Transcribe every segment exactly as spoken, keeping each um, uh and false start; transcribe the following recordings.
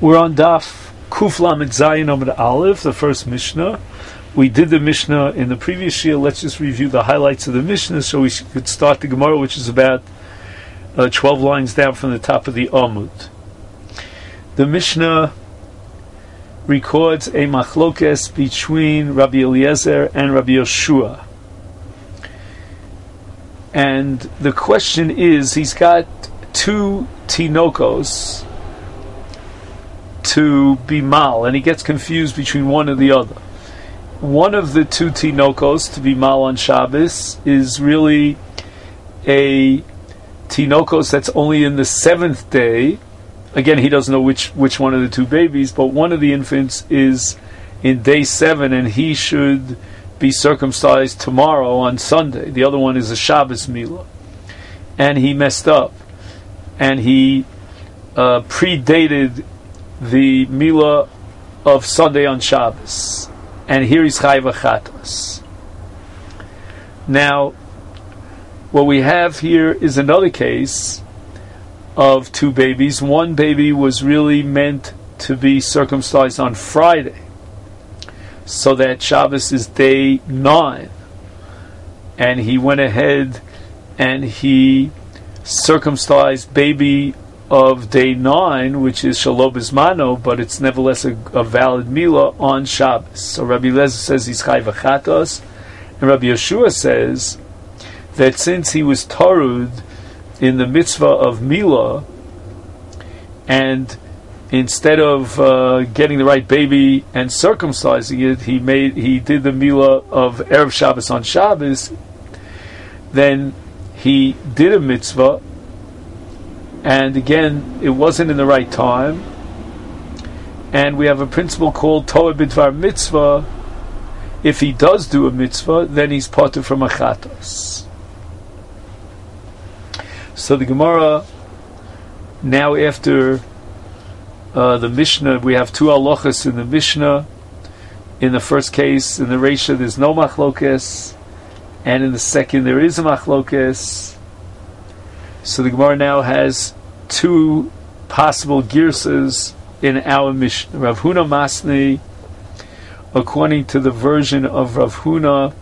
We're on Daf Kuf Lamed Zayin Amud Aleph, the first Mishnah. We did the Mishnah in the previous year. Let's just review the highlights of the Mishnah so we could start the Gemara, which is about uh, twelve lines down from the top of the Amud. The Mishnah records a machlokes between Rabbi Eliezer and Rabbi Yoshua. And the question is, he's got two tinokos to be mal, and he gets confused between one or the other. One of the two tinokos to be mal on Shabbos is really a tinokos that's only in the seventh day. Again, he doesn't know which, which one of the two babies, but one of the infants is in day seven, and he should be circumcised tomorrow on Sunday. The other one is a Shabbos milah. And he messed up. And he uh, predated the milah of Sunday on Shabbos. And here he's chayav achatos. Now, what we have here is another case of two babies. One baby was really meant to be circumcised on Friday, so that Shabbos is day nine. And he went ahead and he circumcised baby of day nine, which is Shalom Bismano, but it's nevertheless a, a valid milah on Shabbos. So Rabbi Eliezer says he's chayav achatos, and Rabbi Yoshua says that since he was tarud in the mitzvah of milah, and instead of uh, getting the right baby and circumcising it, he made he did the milah of Erev Shabbos on Shabbos, then he did a mitzvah, and again, it wasn't in the right time. And we have a principle called Torah B'dvar Mitzvah. If he does do a mitzvah, then he's parted from achatos. So the Gemara, now after uh, the Mishnah, we have two halachas in the Mishnah. In the first case, in the Reisha, there's no machlokes, and in the second, there is a machlokes. So the Gemara now has two possible girsas in our Mishnah. Rav Huna Masni, according to the version of Rav Huna,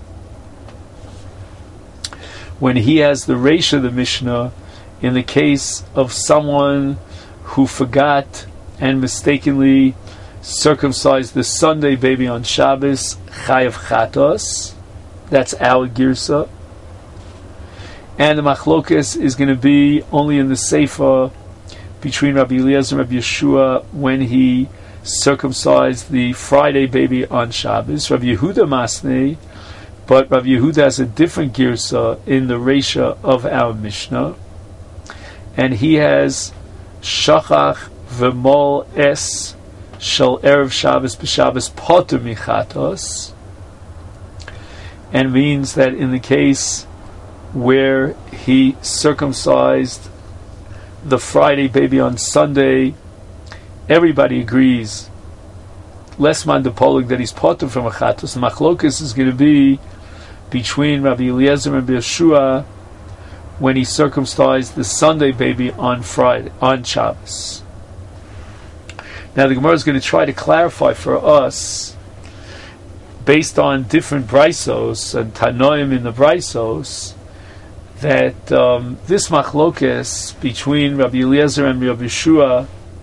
when he has the Reisha of the Mishnah, in the case of someone who forgot and mistakenly circumcised the Sunday baby on Shabbos, chayav chatos. That's our girsa. And the machlokes is going to be only in the Sefer between Rabbi Eliezer and Rabbi Yeshua when he circumcised the Friday baby on Shabbos. Rabbi Yehuda Masnei, but Rabbi Yehuda has a different girsa in the Reisha of our Mishnah, and he has shachach v'mol es shel erev Shabbos b'Shabbos poter michatos, and means that in the case where he circumcised the Friday baby on Sunday, everybody agrees, less man de polig, that he's potter from a chatos. The machlokas is going to be between Rabbi Eliezer and Rabbi Yeshua when he circumcised the Sunday baby on Friday, on Shabbos. Now the Gemara is going to try to clarify for us, based on different braisos and tanoim in the braisos, that um, this machlokes between Rabbi Eliezer and Rabbi Yeshua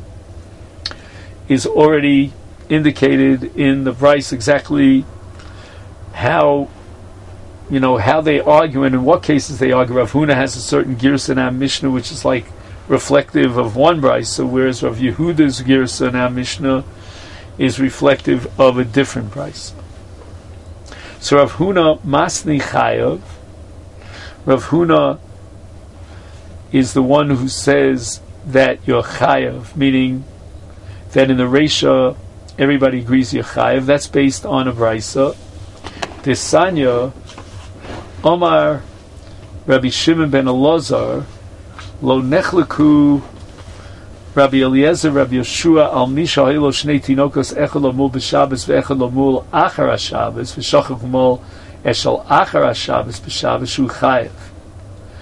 is already indicated in the Brais exactly how, you know, how they argue and in what cases they argue. Rav Huna has a certain girsa in our Mishnah which is like reflective of one Brais, so whereas Rav Yehuda's girsa in our Mishnah is reflective of a different Brais. So Rav Huna Masni Chayav. Rav Huna is the one who says that you're chayav, meaning that in the Reisha everybody agrees you're chayav. That's based on a brisa. Desanya Omar Rabbi Shimon ben Elazar lo nechleku Rabbi Eliezer Rabbi Yeshua al misha hilo shnei tinokos echad lamul b'Shabbos ve'echad lamul achar haShabbos v'shachach mol eshal achar haShabbos b'Shabbos shu chayav.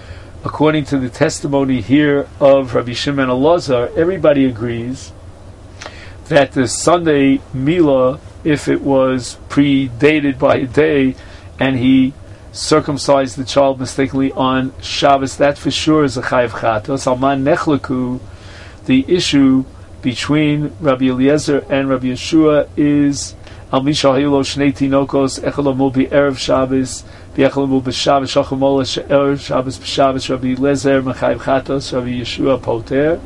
According to the testimony here of Rabbi Shimon Elazar, everybody agrees that the Sunday Mila, if it was predated by a day, and he circumcised the child mistakenly on Shabbos, that for sure is a chayav chatos. Alman nechleku, the issue between Rabbi Eliezer and Rabbi Yeshua is al misha haylo shnei tinokos echad amul bi erev Shabbos v'echad amul b'Shabbos shachar mola she'erev Shabbos b'Shabbos. Rabbi Eliezer mechayav chatos, Rabbi Yeshua poter.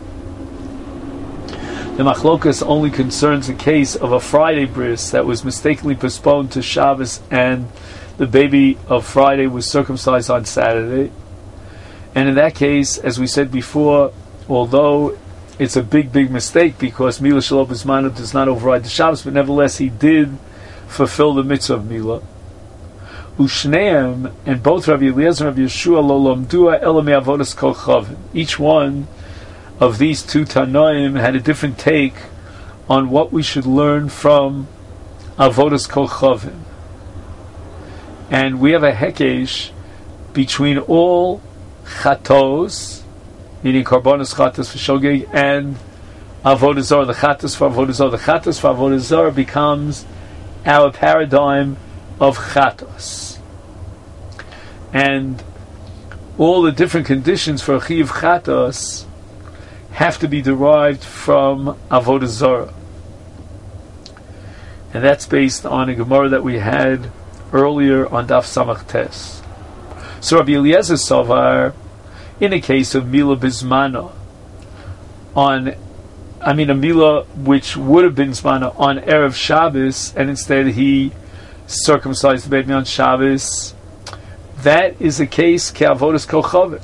The machlokas only concerns a case of a Friday bris that was mistakenly postponed to Shabbos, and the baby of Friday was circumcised on Saturday. And in that case, as we said before, although it's a big, big mistake because Mila Shalom Bismano does not override the Shabbos, but nevertheless he did fulfill the mitzvah of Mila. Ushneim, and both Rabbi Eliezer and Rabbi Yeshua lo lomdua ela me'avodas kol chavim. Each one of these two Tanoim had a different take on what we should learn from avodas kol chavim. And we have a hekesh between all chatos, meaning karbonos chatos for shogeg, and avodah zarah, the chatos for avodah zarah. The chatos for avodah zarah becomes our paradigm of chatos. And all the different conditions for a chiyuv chatos have to be derived from avodah zarah. And that's based on a Gemara that we had earlier on Daf Samach Tes. So Rabbi Eliezer Savar, in a case of Mila Bismana, on, I mean a Mila which would have been Bismana on Erev Shabbos, and instead he circumcised the baby on Shabbos, that is a case Ke'avodas Kol Chavim.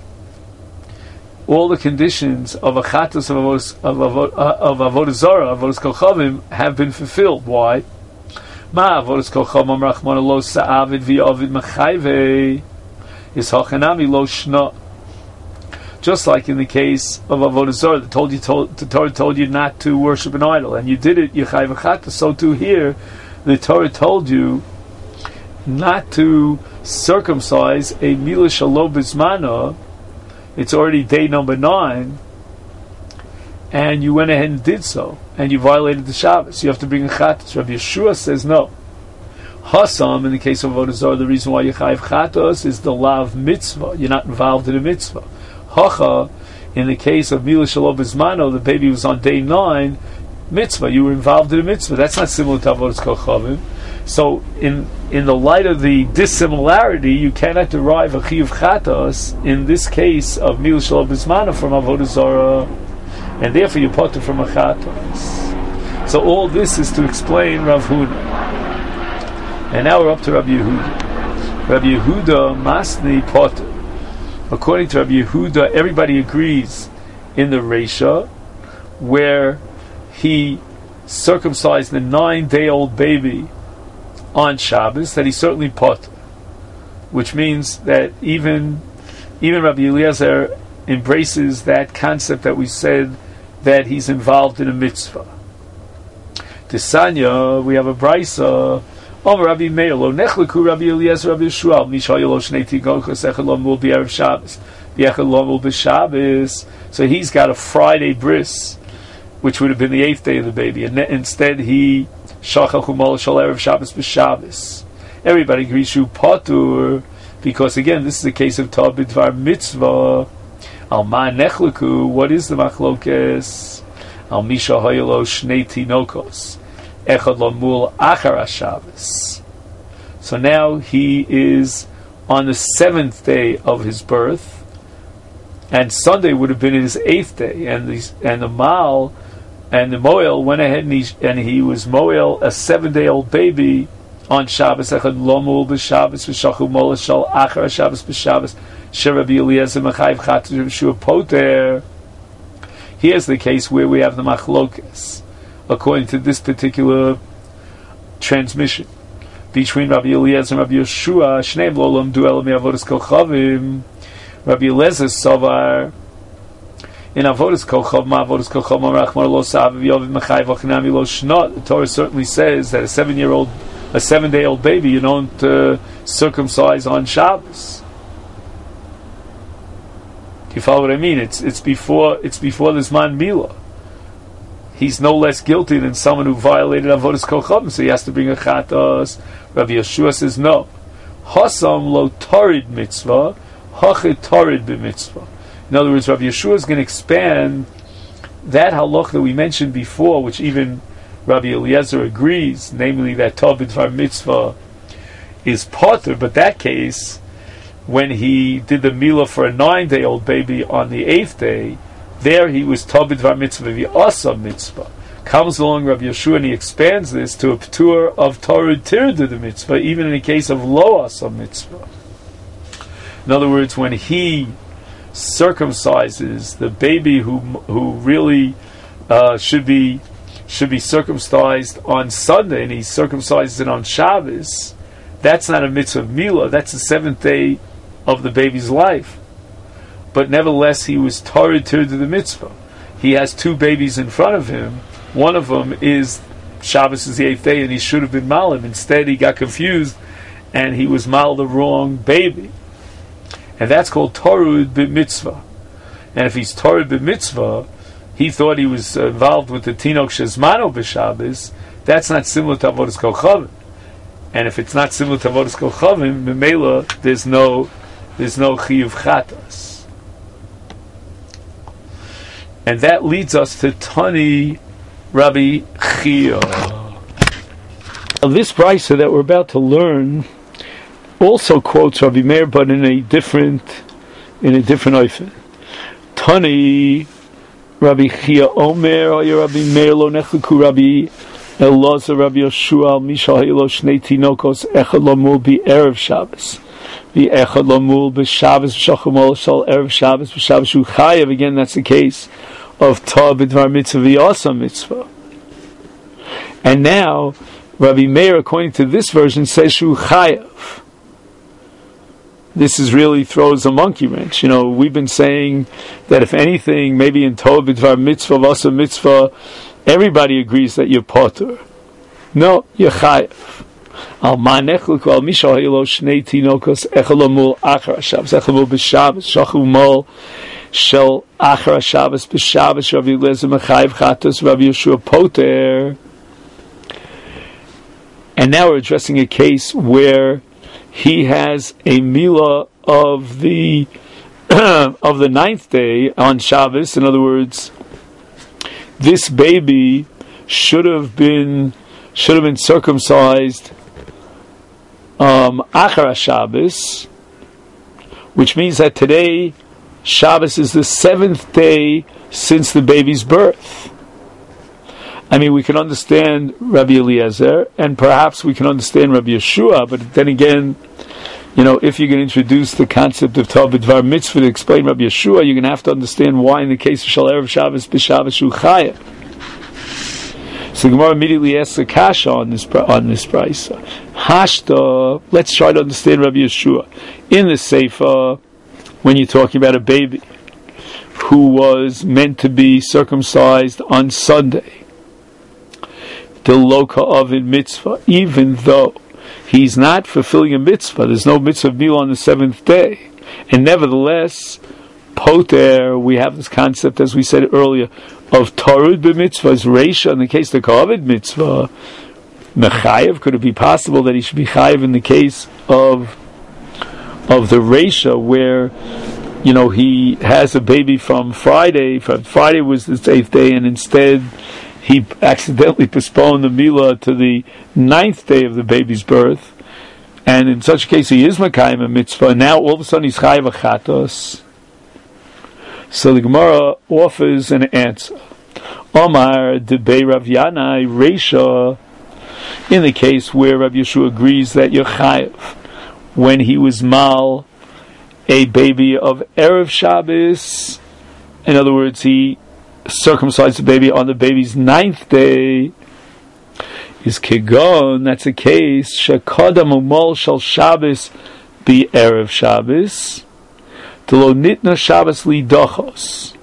All the conditions of a Chatos of Avodas, of, Avod, uh, of Avodah Zarah, Avodas Kol Chavim, have been fulfilled. Why? Ma avodas kol chavim rachmana lo sa'avid v'yavid mechayve is hachanami lo shna. Just like in the case of avodah zarah, the told you told the Torah told you not to worship an idol, and you did it, you chayv v'chata. So too here, the Torah told you not to circumcise a mila shalom bismana. It's already day number nine, and you went ahead and did so, and you violated the Shabbos. You have to bring a chatos. Rabbi Yeshua says no. Hasam, in the case of Avodah Zarah, the reason why you chayiv chatos is the lav mitzvah. You're not involved in a mitzvah. Hacha, in the case of Mila Shalom Bismano, the baby was on day nine, mitzvah. You were involved in a mitzvah. That's not similar to Avodas Kol Chavim. So, in in the light of the dissimilarity, you cannot derive a chiyuv chatos in this case of Mila Shalom Bismano from Avodah Zarah, and therefore you put it from a chatos. So all this is to explain Rav Huna. And now we're up to Rabbi Yehuda. Rabbi Yehuda Masni Potter. According to Rabbi Yehuda, everybody agrees in the Reisha, where he circumcised the nine-day-old baby on Shabbos, that he certainly Potter. Which means that even even Rabbi Eliezer embraces that concept that we said that he's involved in a mitzvah. Tisanya, we have a brisa. Oh, Rabbi Meir, lo nechleku Rabbi Eliezer, Rabbi Yeshua, mishayu lo shnei tigochos, echad lo mul b'erev Shabbos, v'echad lo mul b'Shabbos. So he's got a Friday bris, which would have been the eighth day of the baby, and instead he shachal chumol shal erev Shabbos b'Shabbos. Everybody agrees shu patur, because again, this is a case of Tov b'dvar mitzvah. Al ma nechleku, what is the machlokes? Al misha haylo shnei tinokos. Echad lo mul achar Shabbos. So now he is on the seventh day of his birth, and Sunday would have been his eighth day, and the and the mal and the moel went ahead and he and he was moel a seven-day-old baby on Shabbos. Echad lo mul b'Shabbos v'shachu mol shal achar Shabbos b'Shabbos. Sherabi Eliezer mechayiv chatos Yeshua poter. Here's the case where we have the machlokes, according to this particular transmission between Rabbi Eliezer and Rabbi Yeshua. Shneim lo lamdu ela me'avodas kol chavim. Rabbi Eliezer savar in avodas kol chav ma avodas kol chav ma rachmar lo sa'av v'yovid mechayiv achnami lo shnot. The Torah certainly says that a seven-year-old, a seven-day-old baby, you don't uh, circumcise on Shabbos. Do you follow what I mean? It's it's before it's before this man Mila. he's no less guilty than someone who violated avodas kochavim, so he has to bring a chatas. Rabbi Yeshua says no. Hasam lo tarid mitzvah, hachet tarid b'mitzvah. In other words, Rabbi Yeshua is going to expand that halach that we mentioned before, which even Rabbi Eliezer agrees, namely that Tov b'dvar mitzvah is potter, but that case, when he did the milah for a nine-day-old baby on the eighth day, there he was Tov b'dvar mitzvah, v'asa mitzvah. Comes along Rabbi Yeshua and he expands this to a p'tur of Torah tirda the mitzvah, even in the case of lo asa mitzvah. In other words, when he circumcises the baby who who really uh, should be should be circumcised on Sunday, and he circumcises it on Shabbos, that's not a mitzvah of milah, that's the seventh day of the baby's life. But nevertheless, he was Torah to the mitzvah. He has two babies in front of him. One of them is Shabbos is the eighth day, and he should have been malim. Instead, he got confused, and he was mal the wrong baby. And that's called Torah b'mitzvah. And if he's Torah b'mitzvah, he thought he was involved with the Tinok Shezmano b'Shabbos. That's not similar to Avodas Kochavim. And if it's not similar to Avodas Kochavim, Memela, there's no, there's no Chiyuv Chatas. And that leads us to Tani Rabbi Chia. This brisa that we're about to learn also quotes Rabbi Meir, but in a different, in a different oifen. Tani Rabbi Chia Omer, or Rabbi Meir lo nechluku Rabbi Elazar Rabbi Yeshua al Misha Ha'ilo Shnei Tinokos Echad Lamul Bi Erev Shabbos Bi Echad Lamul Bi Shabbos V'Shachumol Shal Erev Shabbos V'Shabbos Shu Chayav. Again, that's the case of Tov B'Dvar Mitzvah V'Yasa Mitzvah. And now Rabbi Meir, according to this version, says Shu Chayav. This is really throws a monkey wrench. You know, we've been saying that if anything, maybe in Tov B'Dvar Mitzvah, Vasa Mitzvah, everybody agrees that you're potter. No, you're chayav. Al ma'nechluk al misha ha'ilo shnei tinokos echalamul achar Shabbos echalamul b'Shabbos shachumol shel achar Shabbos b'Shabbos Rabbi Eliezer mechayev chatos Rabbi Yeshua poter. And now we're addressing a case where he has a milah of the of the ninth day on Shabbos. In other words, this baby should have been should have been circumcised um, Achar Shabbos, which means that today Shabbos is the seventh day since the baby's birth. I mean, we can understand Rabbi Eliezer, and perhaps we can understand Rabbi Yeshua, but then again, you know, if you're going to introduce the concept of Tov B'Dvar Mitzvah to explain Rabbi Yeshua, you're going to have to understand why in the case of Shal Erev Shabbos B'Shabbos Shu Chayav. So the Gemara immediately asks a kasha on this on this price. Hashta, let's try to understand Rabbi Yeshua. In the Sefer, when you're talking about a baby who was meant to be circumcised on Sunday, the loka ovid mitzvah, even though he's not fulfilling a mitzvah, there's no mitzvah of meal on the seventh day, and nevertheless, poter, we have this concept, as we said earlier, of tarud b'mitzvah's reisha. In the case of the kovid mitzvah, mechayev, could it be possible that he should be chayev in the case of of the reisha, where, you know, he has a baby from Friday, from Friday was the eighth day, and instead he accidentally postponed the milah to the ninth day of the baby's birth, and in such a case he is mekayim a mitzvah, and now all of a sudden he's chayav a chatos. So the Gemara offers an answer. Omar debei Rav Yanai reisha, in the case where Rav Yeshua agrees that you're chayav when he was mal a baby of Erev Shabbos, in other words, he circumcised the baby on the baby's ninth day, is kigon, that's a case, shekadam umol shal Shabbos be Erev Shabbos, telo nitna Shabbos li dochos.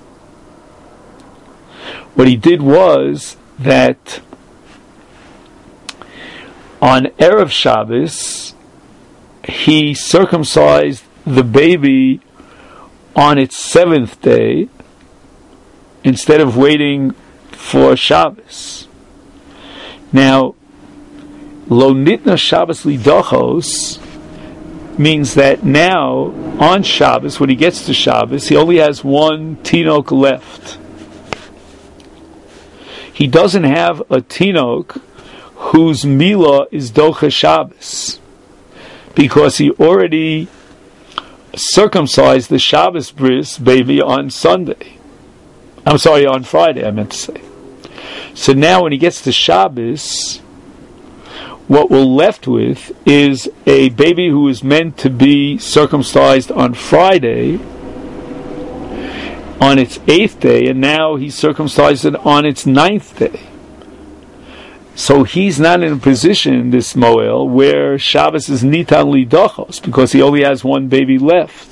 What he did was that on Erev Shabbos, he circumcised the baby on its seventh day, instead of waiting for Shabbos. Now, lo nitna Shabbos lidachos means that now, on Shabbos, when he gets to Shabbos, he only has one tinok left. He doesn't have a tinok whose milah is docha Shabbos, because he already circumcised the Shabbos bris baby on Sunday. I'm sorry, on Friday, I meant to say. So now when he gets to Shabbos, what we're left with is a baby who is meant to be circumcised on Friday, on its eighth day, and now he's circumcised it on its ninth day. So he's not in a position, this Moel, where Shabbos is nitan lidachos, because he only has one baby left.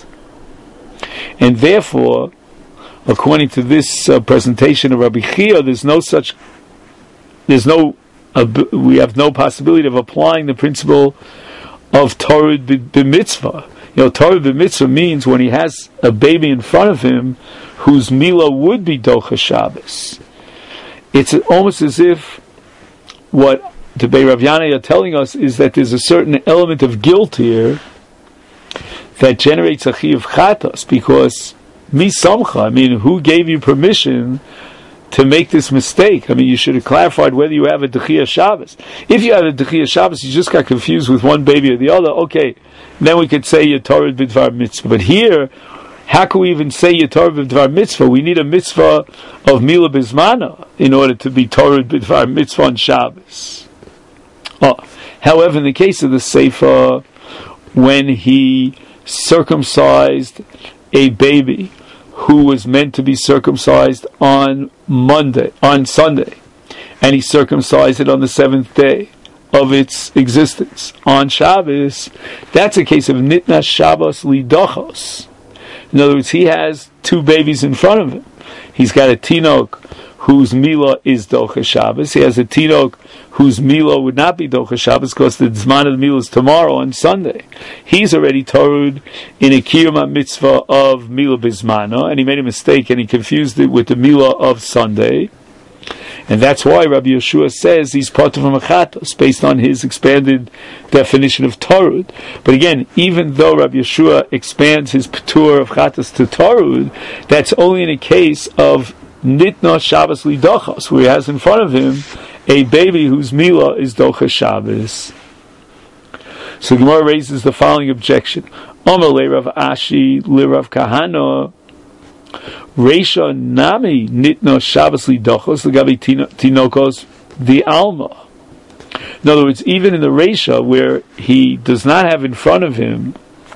And therefore, according to this uh, presentation of Rabbi Chia, there's no such, there's no Uh, we have no possibility of applying the principle of Torah b'mitzvah. You know, Torah b'mitzvah means when he has a baby in front of him whose milah would be docha Shabbos. It's almost as if what the Bei Rav Yanai are telling us is that there's a certain element of guilt here that generates a chiyuv chatos, because mi samcha, I mean, who gave you permission to make this mistake? I mean, you should have clarified whether you have a Dechiyah Shabbos. If you have a Dechiyah Shabbos, you just got confused with one baby or the other, okay, then we could say you're Torah b'dvar mitzvah. But here, how can we even say you're Torah b'dvar mitzvah? We need a mitzvah of Milah Bizmana in order to be Torah b'dvar mitzvah on Shabbos. Oh, however, in the case of the Sefer, when he circumcised a baby who was meant to be circumcised on Monday, on Sunday, and he circumcised it on the seventh day of its existence, on Shabbos, that's a case of nitna Shabbos lidachos. In other words, he has two babies in front of him. He's got a tinok whose milah is docha Shabbos. He has a tinok whose milah would not be docha Shabbos because the zman of the milah is tomorrow on Sunday. He's already torud in a kiyum mitzvah of milah bizmano, and he made a mistake and he confused it with the milah of Sunday. And that's why Rabbi Yeshua says he's part of a mechatos, based on his expanded definition of torud. But again, even though Rabbi Yeshua expands his patur of chatos to torud, that's only in a case of nitna Shabbos lidachos, where he has in front of him a baby whose milah is docha Shabbos. So Gemara raises the following objection: Omer le Rav Ashi le Rav Kahana, Reisha nami nitna Shabbos lidachos legabi tinokos the alma. In other words, even in the Reisha, where he does not have in front of him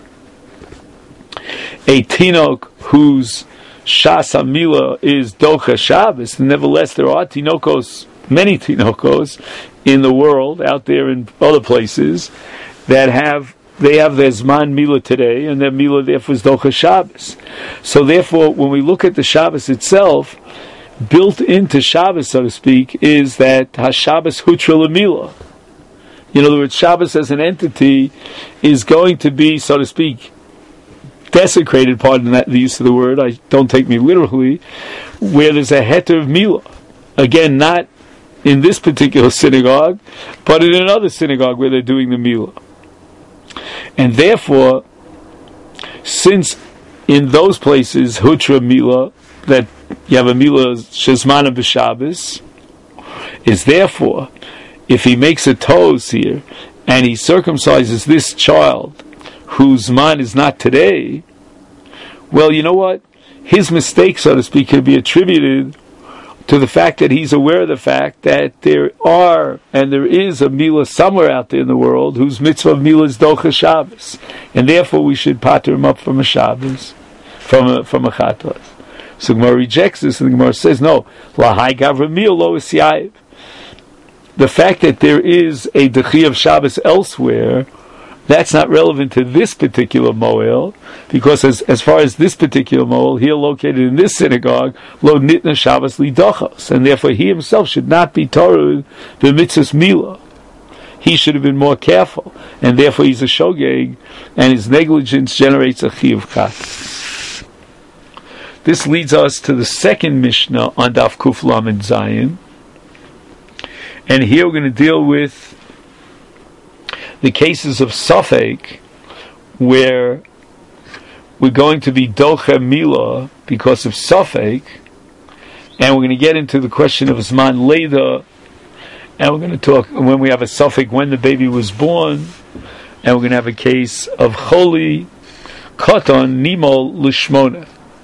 a tinok whose Shas Hamila is docha Shabbos, nevertheless there are tinokos, many tinokos in the world, out there in other places, that have, they have their Zman Milah today, and their Milah therefore is docha Shabbos. So therefore, when we look at the Shabbos itself, built into Shabbos, so to speak, is that HaShabbos Hutra L'Milah. In other words, Shabbos as an entity is going to be, so to speak, desecrated, pardon that, the use of the word, I don't take me literally, where there's a heter of milah. Again, not in this particular synagogue, but in another synagogue where they're doing the milah. And therefore, since in those places, hutra milah, that you have a milah shezmana b'Shabbos, is therefore, if he makes a toes here, and he circumcises this child, whose man is not today, well, you know what? His mistake, so to speak, could be attributed to the fact that he's aware of the fact that there are, and there is a milah somewhere out there in the world whose mitzvah of milah is docha Shabbos. And therefore we should pater him up from a Shabbos, from a, from a chatos. So Gemara rejects this, and the Gemara says, no, lahai gavra milah lo is yayiv. The fact that there is a dechi of Shabbos elsewhere, that's not relevant to this particular moel, because as, as far as this particular moel, here located in this synagogue, lo nitna Shabbos lidachos, and therefore he himself should not be torah the mitzvahs milah. He should have been more careful, and therefore he's a shogeg, and his negligence generates a chiyuv chat. This leads us to the second Mishnah on Daf Kuf Lamed Zayin. And here we're going to deal with the cases of Safek, where we're going to be Doche Mila because of Safek, and we're going to get into the question of Zman Leda, and we're going to talk when we have a Safek when the baby was born, and we're going to have a case of Choli Katan Nimol Lishmona.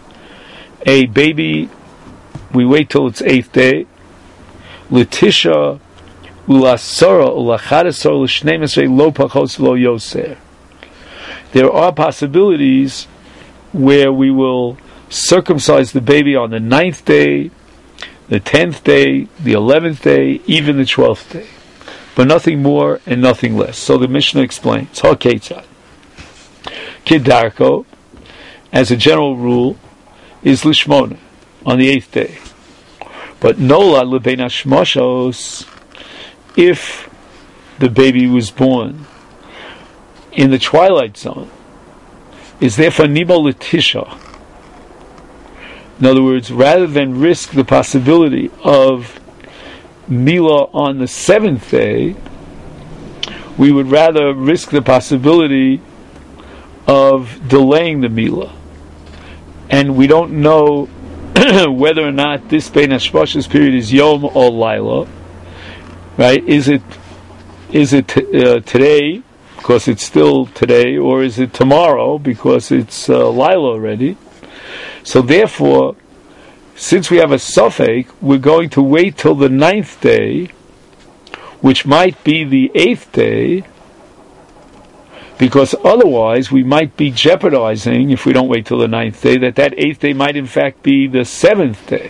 A baby, we wait till its eighth day. Letisha ulasara ulachadasar l'shneimesrei lo pachos lo yoser. There are possibilities where we will circumcise the baby on the ninth day, the tenth day, the eleventh day, even the twelfth day, but nothing more and nothing less. So the Mishnah explains: Haketzad Kidarko, as a general rule, is lishmona on the eighth day, but nola lebein hashmoshos, if the baby was born in the twilight zone, is therefore nimo letisha. In other words, rather than risk the possibility of Mila on the seventh day, we would rather risk the possibility of delaying the Mila. And we don't know whether or not this Bein Hashmashos period is Yom or Laila, right? Is it is it uh, today because it's still today, or is it tomorrow because it's uh, Laila already? So therefore, since we have a Safek, we're going to wait till the ninth day, which might be the eighth day, because otherwise we might be jeopardizing, if we don't wait till the ninth day, that that eighth day might in fact be the seventh day.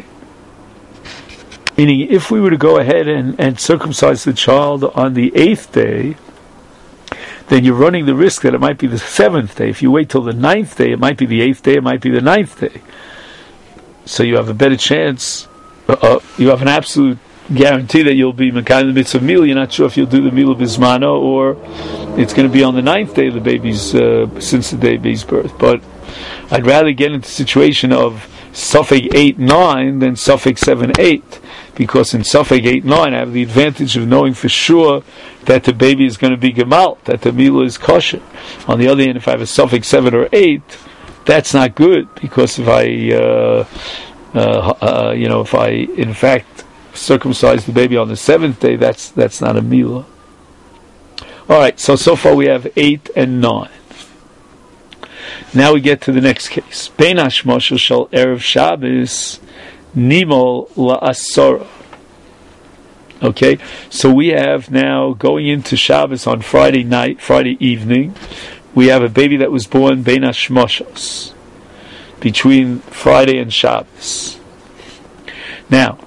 Meaning, if we were to go ahead and, and circumcise the child on the eighth day, then you're running the risk that it might be the seventh day. If you wait till the ninth day, it might be the eighth day, it might be the ninth day. So you have a better chance, uh, you have an absolute guarantee that you'll be Mekayim the mitzvah Mila. You're not sure if you'll do the Mila Bismano, or it's going to be on the ninth day of the baby's, uh, since the day of baby's birth. But I'd rather get into the situation of Safek eight nine than Safek seven eight, because in Safek eight nine I have the advantage of knowing for sure that the baby is going to be Gemal, that the Mila is kosher. On the other hand, if I have a Safek seven or eight, that's not good, because if I, uh, uh, uh, you know, if I in fact circumcise the baby on the seventh day, that's that's not a Mila. All right, so so far we have eight and nine. Now we get to the next case. Bein hashmoshes shel erev Shabbos nimol la'asora. Okay, so we have now going into Shabbos on Friday night, Friday evening. We have a baby that was born bein hashmoshes, between Friday and Shabbos. Now,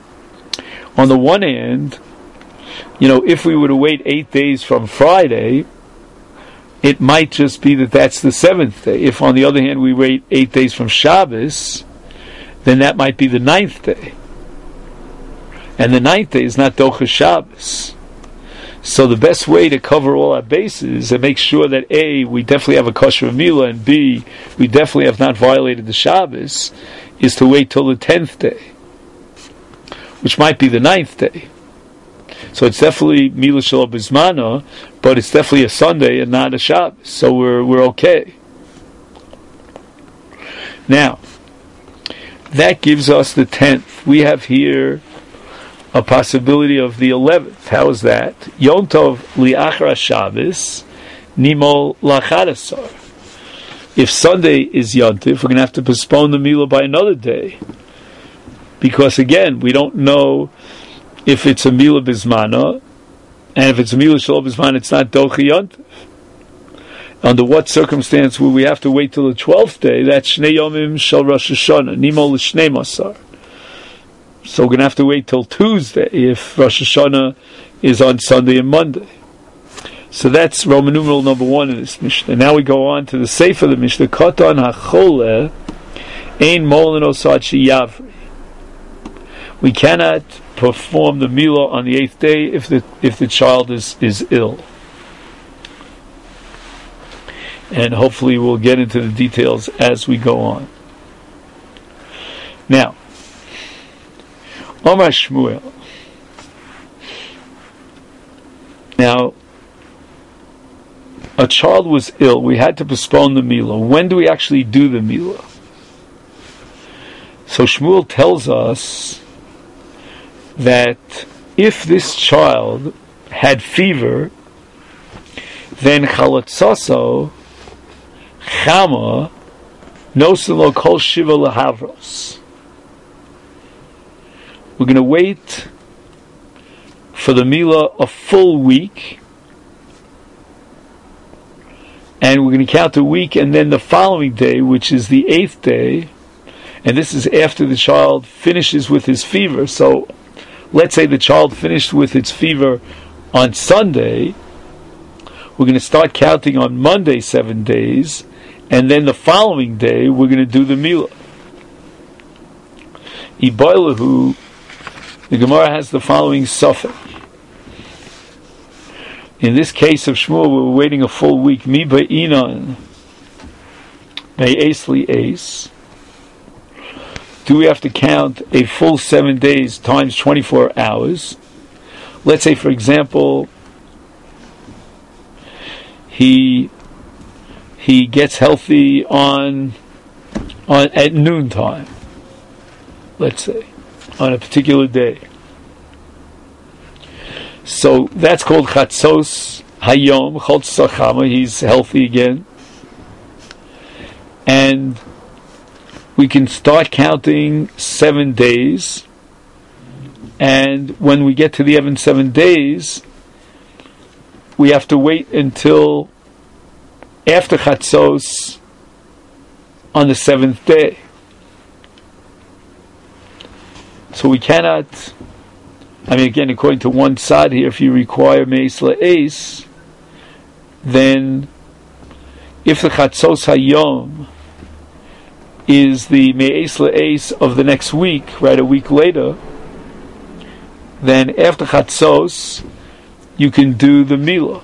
on the one hand, you know, if we were to wait eight days from Friday, it might just be that that's the seventh day. If, on the other hand, we wait eight days from Shabbos, then that might be the ninth day. And the ninth day is not Docha Shabbos. So the best way to cover all our bases and make sure that A, we definitely have a kosher Mila, and B, we definitely have not violated the Shabbos, is to wait till the tenth day, which might be the ninth day. So it's definitely Mila Shelo Bismana, but it's definitely a Sunday and not a Shabbos. So we're we're okay. Now, that gives us the tenth. We have here a possibility of the eleventh. How is that? Yom Tov li'achra Shabbos nimol lachadasar. If Sunday is Yom Tov, we're going to have to postpone the Mila by another day, because again, we don't know if it's a Mila Bismana, and if it's a Mila Shelo Bismana, it's not Dochi Yom Tov. Under what circumstance will we have to wait till the twelfth day? That's Shnei Yomim Shel Rosh Hashanah, Nimol L'Shnei Masar. So we're going to have to wait till Tuesday if Rosh Hashanah is on Sunday and Monday. So that's Roman numeral number one in this Mishnah. Now we go on to the Sefer of the Mishnah. Katan hachole ein molin osad sheyavri. We cannot perform the Mila on the eighth day if the if the child is, is ill. And hopefully we'll get into the details as we go on. Now, Omar Shmuel. Now, a child was ill. We had to postpone the Milah. When do we actually do the Milah? So Shmuel tells us that if this child had fever, then Chalatzaso Chama Noselo Kol Shiva Lahavros. We're going to wait for the Milah a full week, and we're going to count a week, and then the following day, which is the eighth day, and this is after the child finishes with his fever. So let's say the child finished with its fever on Sunday. We're going to start counting on Monday seven days, and then the following day we're going to do the Milah. Ibailahu, the Gemara has the following suffix. In this case of Shmuel, we're waiting a full week. Mi ba'inan me'es li es. Do we have to count a full seven days times twenty-four hours? Let's say, for example, he he gets healthy on on at noontime. Let's say on a particular day. So that's called Chatzos Hayom Chotz Chama. He's healthy again, and we can start counting seven days. And when we get to the even seven days, we have to wait until after Chatzos on the seventh day. So we cannot. I mean, again, according to one side here, if you require Me'es La'es, then if the Chatzos Hayom is the Me'es La'es of the next week, right, a week later, then after Chatzos, you can do the Milah.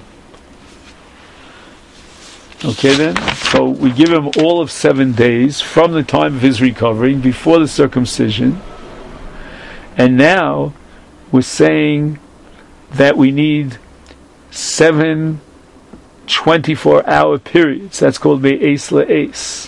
Okay then? So we give him all of seven days from the time of his recovering, before the circumcision, and now we're saying that we need seven twenty-four hour periods. That's called Me'es La'es.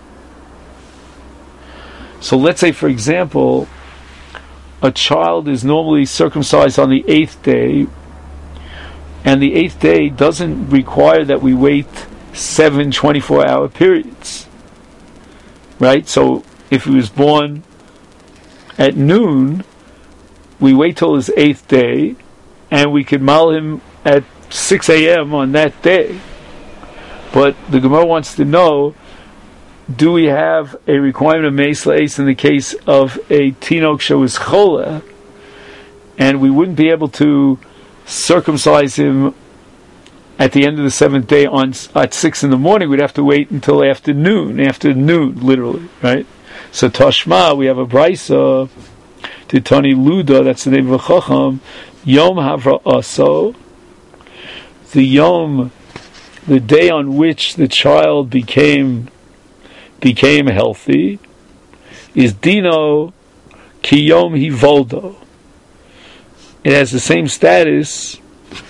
So let's say, for example, a child is normally circumcised on the eighth day, and the eighth day doesn't require that we wait seven twenty-four hour periods. Right? So if he was born at noon, we wait till his eighth day, and we could mal him at six a.m. on that day. But the Gemara wants to know, do we have a requirement of Me'es La'es in the case of a Tinok who is Chola, and we wouldn't be able to circumcise him at the end of the seventh day on at six in the morning? We'd have to wait until afternoon, after noon, literally, right? So Tashma, we have a Brisa to Tani Luda, that's the name of a Chacham, Yom Havra Aso, the Yom, the day on which the child became became healthy, is Dino Ki Yom Hivoldo. It has the same status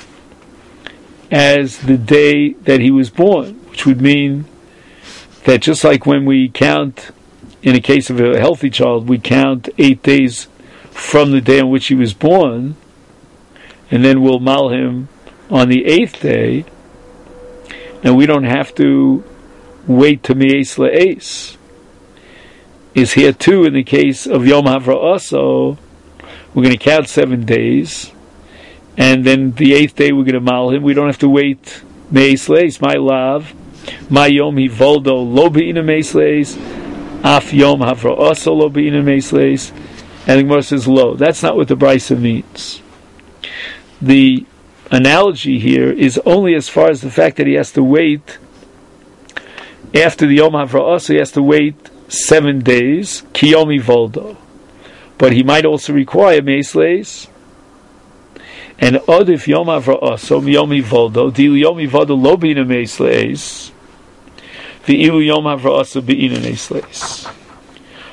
as the day that he was born, which would mean that just like when we count, in a case of a healthy child, we count eight days from the day on which he was born, and then we'll mal him on the eighth day, and we don't have to wait to Me'es La'es. Is here too in the case of Yom Havra Aso, we're going to count seven days, and then the eighth day we're going to mal him. We don't have to wait Me'es La'es. My love, my Yom Hivoldo lo be'ina Me'es La'es, af Yom Havra Aso lo be'ina Me'es La'es. And the Gemara says, lo. That's not what the Brisa means. The analogy here is only as far as the fact that he has to wait, after the Yom HaVra'asa, he has to wait seven days, Ki Yom Hivoldo. But he might also require Me'es La'es. And Odif Yom HaVra'asa, Yom Hivoldo, Dil Yom Hivoldo lo be'ina Me'es La'es, V'ilu Yom HaVra'asa be'ina Me'es La'es.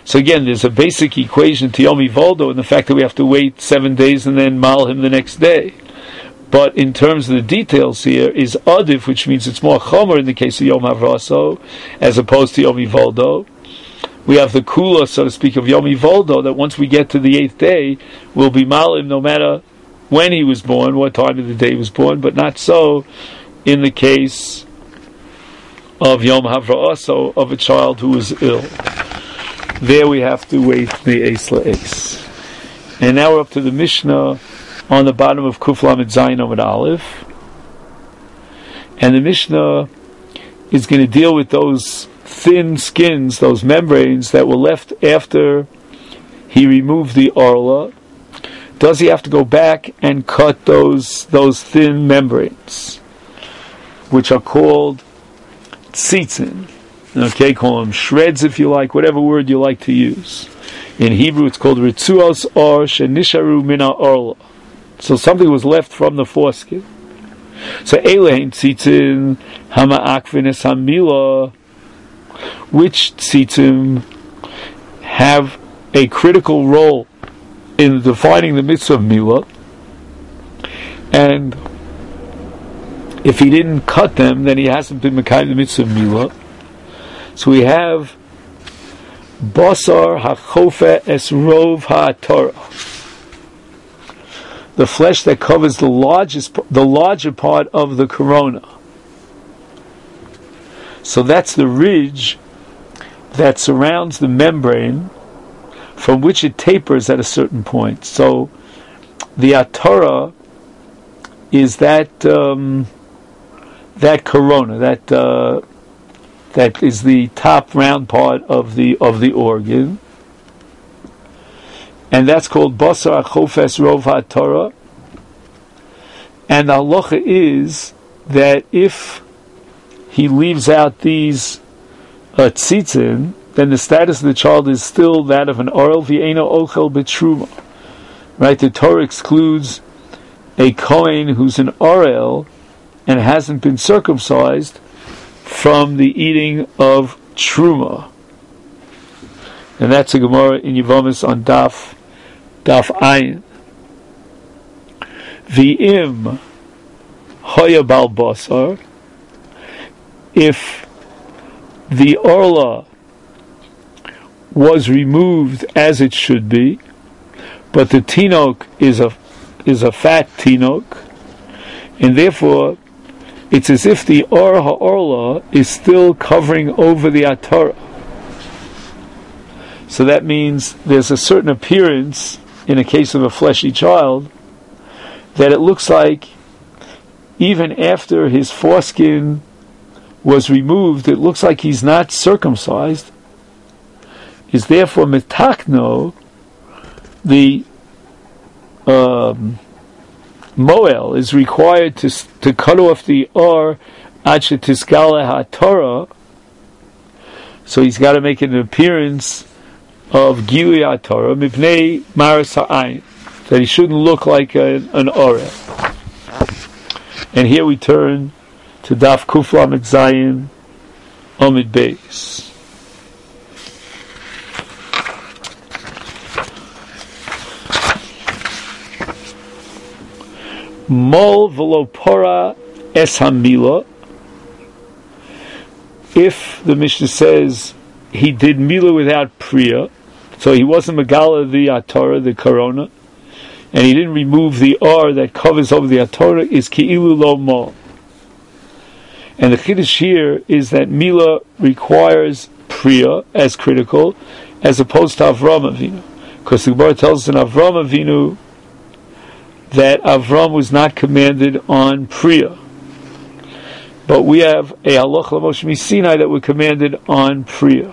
So again, there's a basic equation to Yom Yivoldo in the fact that we have to wait seven days and then mal him the next day. But in terms of the details here, is Adif, which means it's more Chomer in the case of Yom Havraso, as opposed to Yom Yivoldo. We have the Kula, so to speak, of Yom Yivoldo, that once we get to the eighth day, we'll be mal him no matter when he was born, what time of the day he was born, but not so in the case of Yom Havraso, of a child who was ill. There we have to wait the Eis La'Eis. And now we're up to the Mishnah on the bottom of Kuf Lamed Zayin Amud Aleph. And the Mishnah is going to deal with those thin skins, those membranes that were left after he removed the orla. Does he have to go back and cut those those thin membranes, which are called tzitzin? Okay, call them shreds if you like, whatever word you like to use. In Hebrew it's called ritzuos or shenisharu mina orla. So something was left from the foreskin. So Elein tzitzin hama akvin es hamila, which tzitzim have a critical role in defining the mitzvah of milah, and if he didn't cut them, then he hasn't been mekayim the mitzvah of milah. So we have basar hachofe es rov ha'torah, the flesh that covers the largest, the larger part of the corona. So that's the ridge that surrounds the membrane, from which it tapers at a certain point. So the atara is that um, that corona, that uh, that is the top round part of the of the organ, and that's called basar achofes rov ha'atara. And the halacha is that if he leaves out these uh, tzitzin, then the status of the child is still that of an oral v'eino ochel b'truma. Right? The Torah excludes a kohen who's an orel and hasn't been circumcised from the eating of truma. And that's a Gemara in Yevamis on Daf Daf Ayin. V'im hoya bal basar, if the orla was removed as it should be, but the tinok is a is a fat tinok, and therefore it's as if the or ha'orla is still covering over the atara. So that means there's a certain appearance in a case of a fleshy child that it looks like even after his foreskin was removed, it looks like he's not circumcised. Is therefore metakno, the um, moel is required to to cut off the or ad shetiskale haTorah. So he's got to make an appearance of gilui haTorah mipnei maris ha'ayin, that he shouldn't look like a, an orel. And here we turn to Daf Kuf Lamed Zayin Amud Beis. Mol velopora es hamila. If the Mishnah says he did mila without priya, so he wasn't megala the atara, the corona, and he didn't remove the R that covers over the atara, is ki'ilu lo mol. And the chiddush here is that mila requires priya as critical, as opposed to Avram Avinu, because the Gemara tells us in Avram Avinu that Avram was not commanded on priya, but we have a halacha l'Moshe Misinai that we're commanded on priya.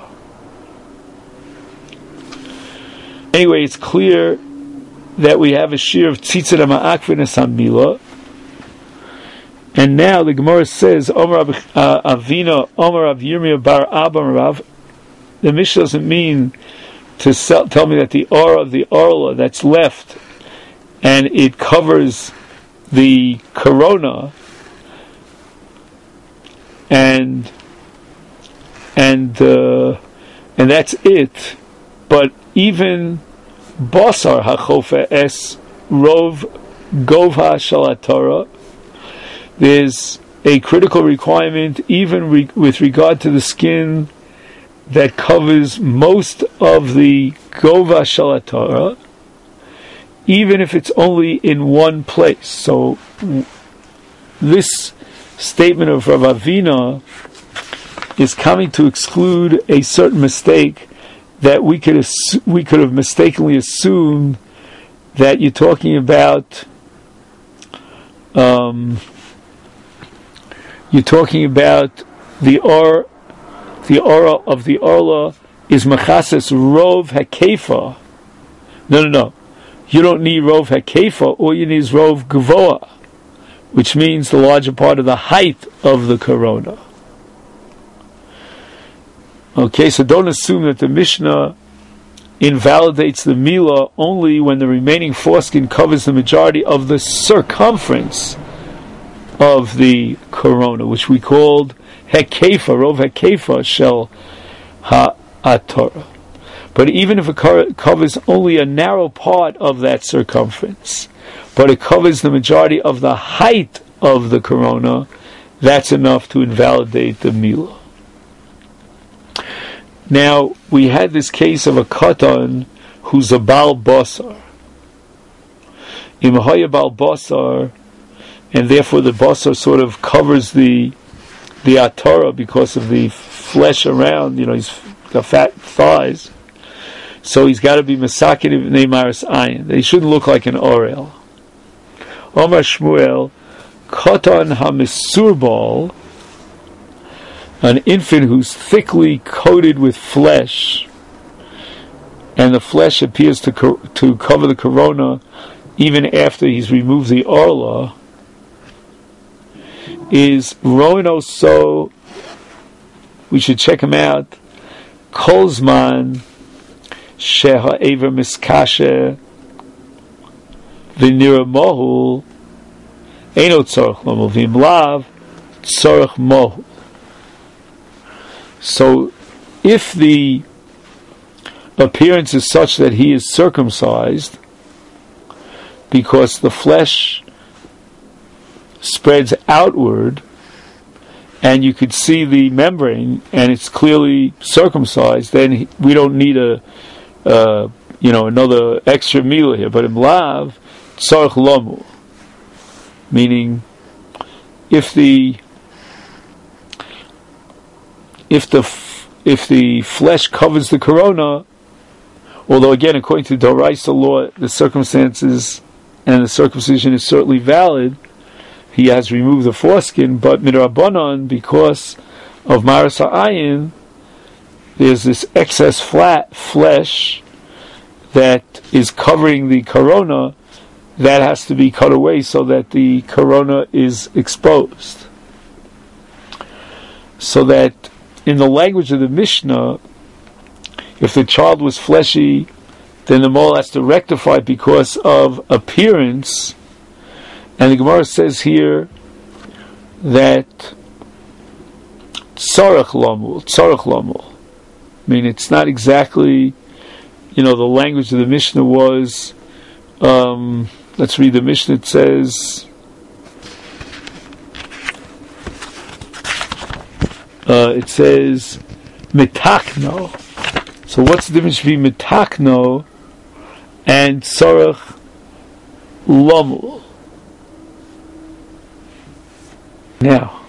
Anyway, it's clear that we have a shir of tzitzit ha'ma'akvin es hamila. And now the Gemara says, Omer Avina, Omer Av Yirmiyah bar Abba Rav. The Mishnah doesn't mean to sell, tell me that the or of the orla that's left and it covers the corona and and uh, and that's it. But even basar hachofa es rov govha shalatora, there's a critical requirement even re- with regard to the skin that covers most of the gova shalatora, even if it's only in one place. So this statement of Rav Avina is coming to exclude a certain mistake that we could assu- we could have mistakenly assumed that you're talking about um, you're talking about the or the aura of the orla is machases rov hakefa. No, no, no. You don't need rov hakefa. All you need is rov gvoa, which means the larger part of the height of the corona. Okay, so don't assume that the Mishnah invalidates the Milah only when the remaining foreskin covers the majority of the circumference of the corona, which we called Hekefa, Rov Hekefa Shel HaTorah. But even if it co- covers only a narrow part of that circumference, but it covers the majority of the height of the corona, that's enough to invalidate the Milah. Now, we had this case of a katan who's a Baal Basar. Imahaya Baal Basar, and therefore the Basar sort of covers the the Atara because of the flesh around, you know, he's got fat thighs. So he's got to be Masakin of Neymaris Ayin. They shouldn't look like an Orel. Omar Shmuel, Katan HaMesurbal, an infant who's thickly coated with flesh, and the flesh appears to co- to cover the corona even after he's removed the orla, is Roino So, we should check him out, Kolzman Sheha Ever Miskashe Vinira Mohul Eino Tzorach Lomo Vimlav Tzorach Mohul. So, if the appearance is such that he is circumcised, because the flesh spreads outward, and you could see the membrane, and it's clearly circumcised, then he, we don't need a, uh, you know, another extra meal here. But in Lav, tzarech lomu, meaning if the If the if the flesh covers the corona, although again, according to Doraisa law, the circumstances and the circumcision is certainly valid, he has removed the foreskin, but midrabanan, because of maras ha'ayin, there's this excess flat flesh that is covering the corona that has to be cut away so that the corona is exposed. So that in the language of the Mishnah, if the child was fleshy, then the mole has to rectify it because of appearance. And the Gemara says here that tzarech lamul, tzarech lamul. I mean, it's not exactly, you know, the language of the Mishnah was, um, let's read the Mishnah, it says, Uh, it says mitakno. So what's the difference between mitakno and tzarech lamul? Now,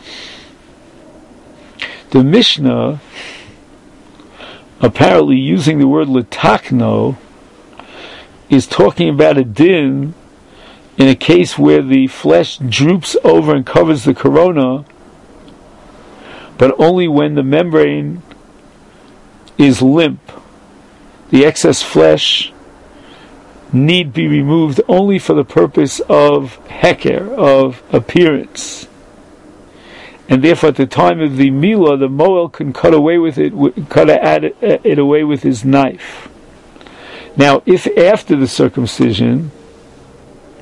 the Mishnah, apparently using the word litakno, is talking about a din in a case where the flesh droops over and covers the corona, but only when the membrane is limp. The excess flesh need be removed only for the purpose of heker, of appearance. And therefore at the time of the milah, the moel can cut away with it, cut it away with his knife. Now, if after the circumcision,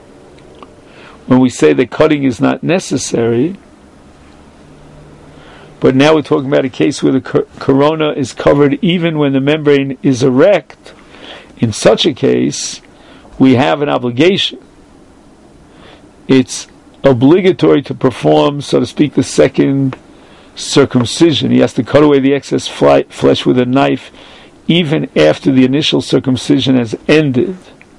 when we say that cutting is not necessary, But now we're talking about a case where the cor- corona is covered even when the membrane is erect. In such a case, we have an obligation. It's obligatory to perform, so to speak, the second circumcision. He has to cut away the excess fly- flesh with a knife even after the initial circumcision has ended.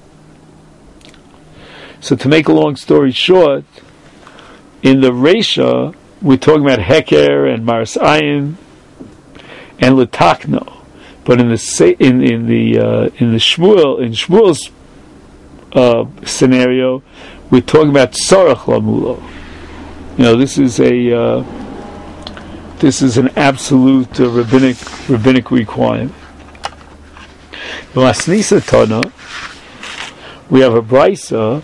So to make a long story short, in the Reisha, we're talking about Heker and Maras Ayin and Letakno. But in the in in the uh, in the Shmuel in Shmuel's uh, scenario, we're talking about Tzarech Lamulo. You know, this is a uh, this is an absolute uh, rabbinic rabbinic requirement. The Masnisa Tana, we have a Brisa,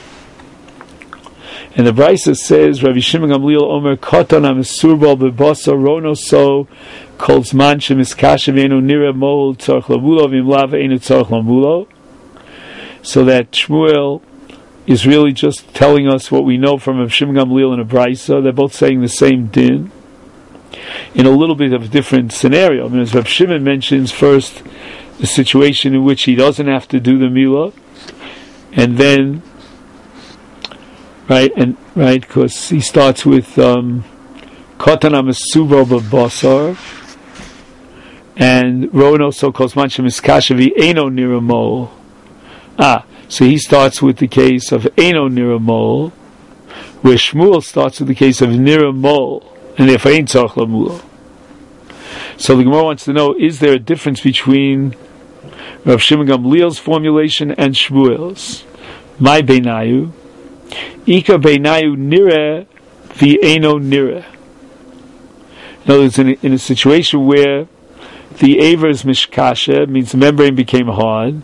and the Brisa says, Rabbi Shimon Gamliel Omer Katan HaMesurbal Bebasa Rono So Kol Zman Shemiskashev Enu Nira Mol Tzarech Lamulo V'Imlav Enu Tzarech Lamulo. So that Shmuel is really just telling us what we know from Rabbi Shimon Gamliel and a Brisa. They're both saying the same din in a little bit of a different scenario. I mean, as Rabbi Shimon mentions first the situation in which he doesn't have to do the milah, and then right and right because he starts with um, Katan HaMesurbal B'Basar and Rono So Kol Zman Shemiskashev Eino Nira Mol. Ah, so he starts with the case of Eino Nira Mol, where Shmuel starts with the case of Nira Mol, and therefore Ein Tzarech Lamulo. So the Gemara wants to know, is there a difference between Rav Shimon Gamliel's formulation and Shmuel's? My Beinayu, Ika Beinayu Nira V'Eino Nira. In other words, in a, in a situation where the Aver is Mishkasha, means the membrane became hard,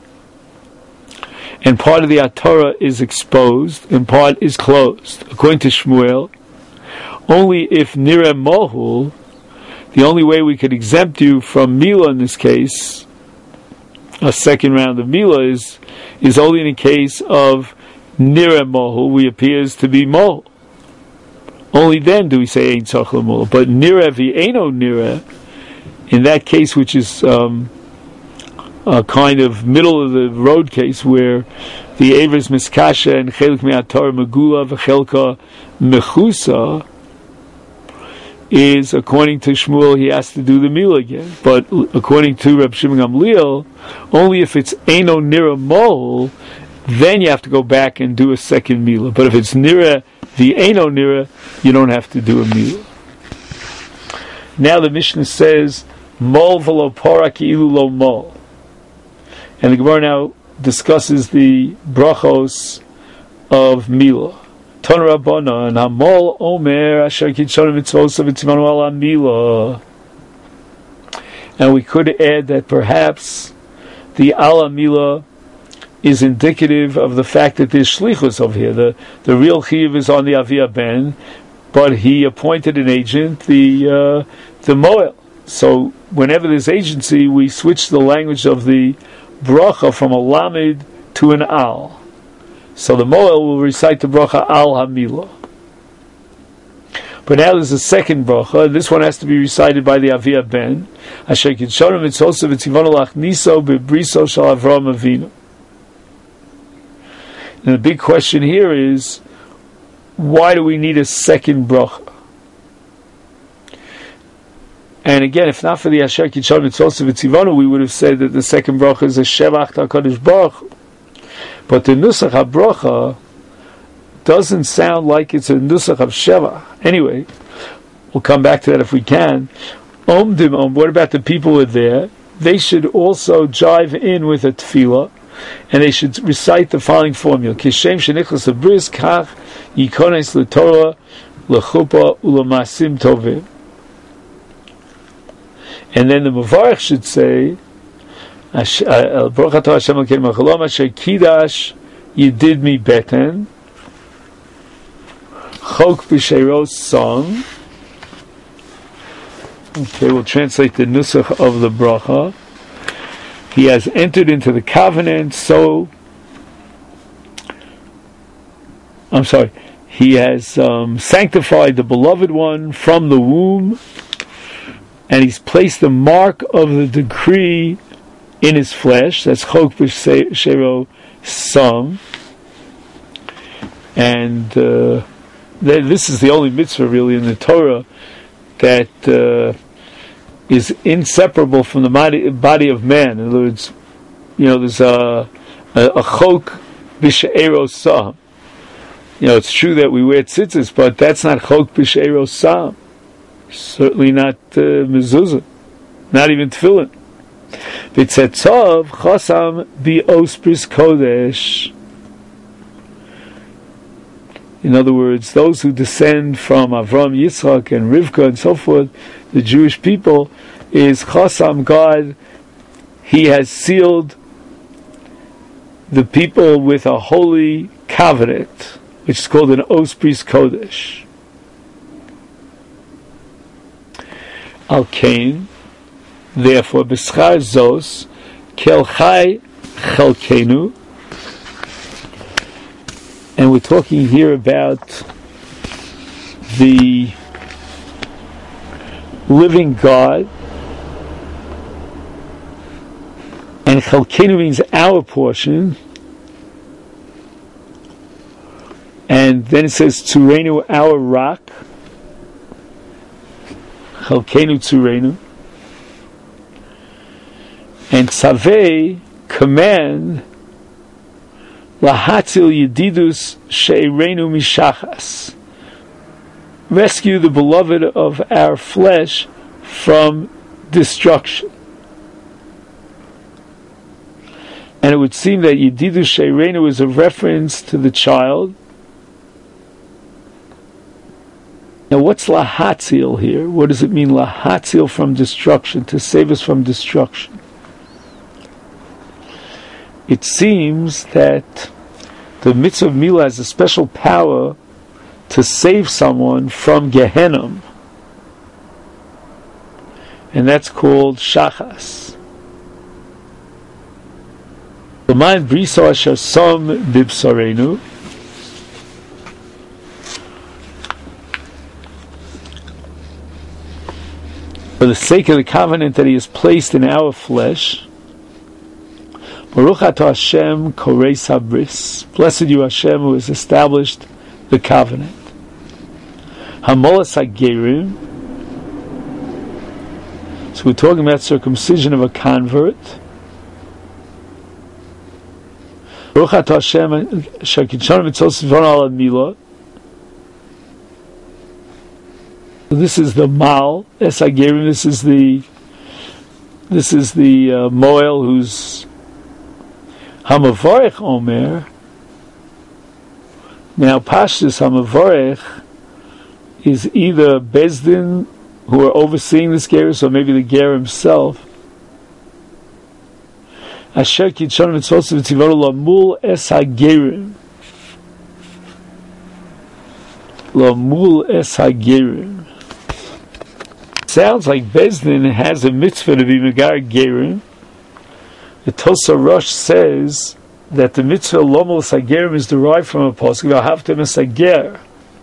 and part of the Atorah is exposed, and part is closed. According to Shmuel, only if Nira Mohul, the only way we could exempt you from Milah in this case, a second round of Milah, is, is only in a case of Nira Mohul, we appears to be Mohul. Only then do we say Ein Tzarech Lamulo. But Nira V'Eino Nira, in that case, which is um, a kind of middle of the road case where the Avers Miskasha and Chelik Me'atar Megula V'Chelka Mechusa, is, according to Shmuel, he has to do the meal again. But according to Reb Shimon Gamliel, only if it's Eino Nira Mol, then you have to go back and do a second meal. But if it's Nira V'Eino Nira, you don't have to do a meal. Now the Mishnah says, Mol v'lo pora ki'ilu lo mol. And the Gemara now discusses the brachos of Milah. Ton Rabbana and Hamol Omer Asher Kitshon Mitzvos V'Tzivanu Ala Milah. And we could add that perhaps the Ala Milah is indicative of the fact that there's shlichus over here. The the real chiv is on the Avia Ben, but he appointed an agent, the uh, the Moel. So whenever there's agency, we switch the language of the bracha from a lamed to an al. So the Moel will recite the bracha al hamila. But now there's a second bracha. This one has to be recited by the Avia Ben. Asher Kitshon Mitzvos V'Tzivanu Lachniso B'Briso Shel Avraham Avinu. And the big question here is, why do we need a second bracha? And again, if not for the Asher Kitshon Mitzvos V'Tzivanu, we would have said that the second bracha is a Shevach HaKadosh Baruch Hu. But the Nusach HaBracha doesn't sound like it's a Nusach of Shevach. Anyway, we'll come back to that if we can. Omdim Om, what about the people who are there? They should also jive in with a tefillah, and they should recite the following formula: Kishem shenichlas abris kach yikones l'Torah l'chupa u'l'masim tovim. And then the Mavarech should say, Baruch atah Hashem Elokeinu melech haolam asher kidash yedid mi beten chok b'sheiros song. Okay, we'll translate the nusach of the bracha. He has entered into the covenant, so I'm sorry, he has um, sanctified the beloved one from the womb, and he's placed the mark of the decree in his flesh. That's chok b'shero sam. And uh, this is the only mitzvah really in the Torah that uh, is inseparable from the body, body of man. In other words, you know, there's a a, a chok b'shero sam. You know, it's true that we wear tzitzis, but that's not chok b'shero sam. Certainly not uh, mezuzah, not even tefillin. V'tzetzov chosam bi'os bris kodesh. In other words, those who descend from Avram, Yitzchak, and Rivka, and so forth, the Jewish people, is chosam, God. He has sealed the people with a holy covenant, which is called an os bris kodesh. Al kain, therefore, b'schar zos, kel chai chelkenu. And we're talking here about the living God. And chelkenu means our portion. And then it says, Tzurenu, our rock. Chelkenu Tzurenu. And Tzaveh, command, Lahatzil Yedidus She'ereinu Mishachas. Rescue the beloved of our flesh from destruction. And it would seem that Yedidus She'ereinu is a reference to the child. Now, what's lahatzil here? What does it mean, lahatzil from destruction, to save us from destruction? It seems that the mitzvah of Milah has a special power to save someone from Gehenna, and that's called shachas. The mind brisa asher sam bibsarenu. For the sake of the covenant that He has placed in our flesh, Baruch atah Hashem koreis habris. Blessed you Hashem who has established the covenant. Hamolas hagerim. So we're talking about circumcision of a convert. Baruch atah Hashem shakitshon mitzvos zvon al milah. This is the Mal Esagerim. This is the this is the uh, Moel who's Hamavarech Omer. Now Pashtus Hamavarech is either Bezdin who are overseeing this Gerus, or maybe the Ger himself. Asher Kitshon Mitzvos V'Tzivonu Lamul Esagerim. Lamul Esagerim. Sounds like Bezdin has a mitzvah to be Megar Gerim. The Tosa Rosh says that the mitzvah Lomol Sagerim is derived from a pasuk V'ahavtem Esager.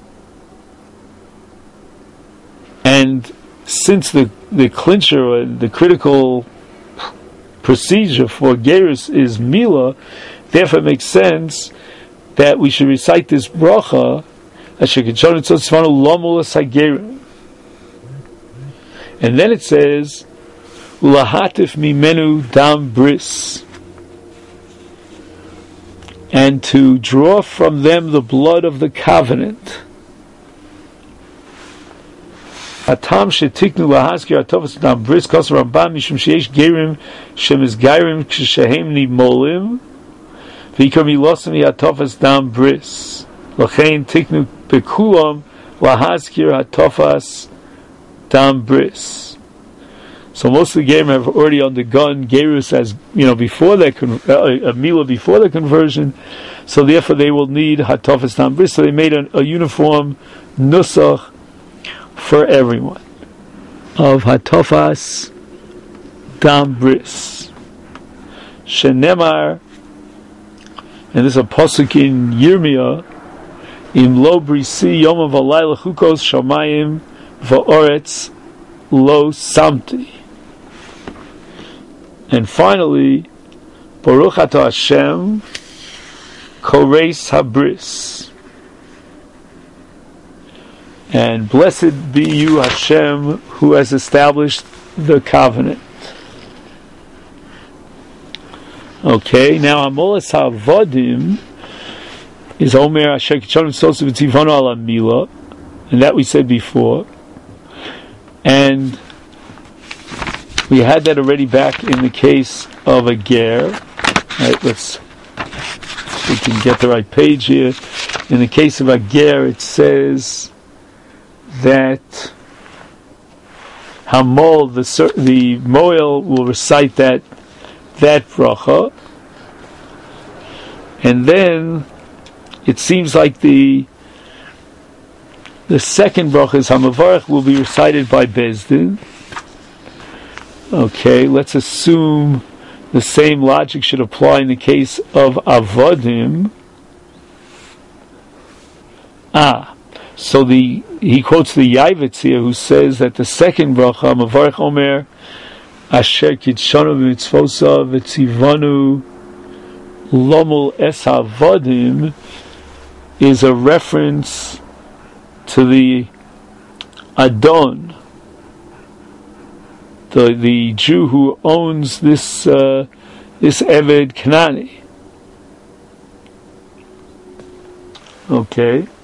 And since the the clincher or the critical procedure for Gerus is Milah, therefore it makes sense that we should recite this bracha Asher Kitshon Mitzvos Tzivonu Lomol Sagerim. And then it says, Ulahatif mimenu dam bris, and to draw from them the blood of the covenant. Atam shetiknu lahaskir atofas dam bris kosar rambam mishum sheish gerim shemiz gairim kshehem nimolim v'ikam ilosam atofas dam bris lachein tiknu bekulam lahaskir atofas dam bris. So most of the Gerim have already undergone Gerus as, you know, before their con- uh, a Milah before their conversion, so therefore they will need Hatofas Dam Bris. So they made a, a uniform nusach for everyone of Hatofas Dam Bris. Shenemar, and this is a pasuk in Yirmiyah, Im lo brisi yom v'alayla chukos shamayim va'oretz lo samti. And finally, Baruch Atah Hashem koreis habris. And blessed be you, Hashem, who has established the covenant. Okay, now Amolas Havodim is Omer Asher Kichonim Sosu V'Tzivonu Ala Mila, and that we said before. And we had that already back in the case of a ger. Right, let's we can get the right page here. In the case of a ger, it says that Hamol, the the Moel, will recite that that bracha, and then it seems like the the second bracha is Hamavarech will be recited by Bezdin. Okay, let's assume the same logic should apply in the case of Avodim. Ah, so the he quotes the Yavitz here, who says that the second bracha, Mavarech Omer, Asher Kitshanu V'Mitzvosa V'Tzivanu Lomul Es Havodim, is a reference to the Adon, the the Jew who owns this uh, this Eved Kanani. Okay.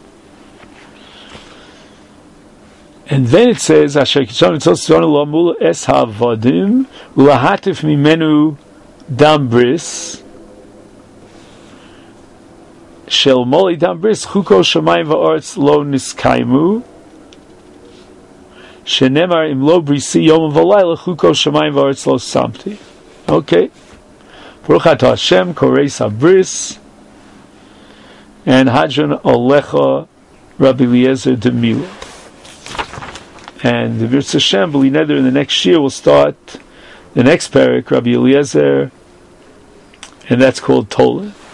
And then it says, Asher Kitshanu V'Mitzvosa Lomul Es Havodim Ulahatif Mimenu Dambris Shel Moli Dambris Chuko Shamayim Va'aretz Lo Niskaimu Shenemar Im Lo Brisi Yom V'Layla Chuko Shamayim Va'aretz Lo Samti. Okay. Baruch Atah Hashem Koreis Habris and Hadron Olecha Rabbi Eliezer de Mila. And the B'Yirtzeh Hashem, B'li Neder, in the next year will start the next parak, Rabbi Eliezer, and that's called Tola.